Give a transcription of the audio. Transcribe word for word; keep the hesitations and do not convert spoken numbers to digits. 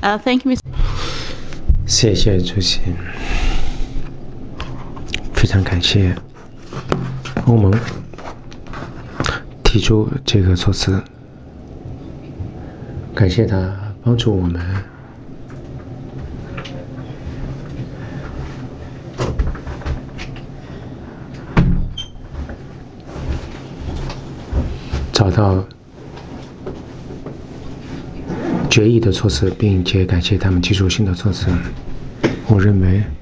Uh, thank you, Mister 谢谢主席，非常感谢欧盟提出这个措辞，感谢他帮助我们找到决议的措辞，并且感谢他们提出新的措辞。我认为